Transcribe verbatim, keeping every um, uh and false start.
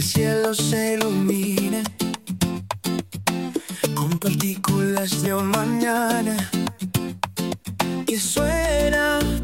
cielo se ilumine con partículas de un mañana que suena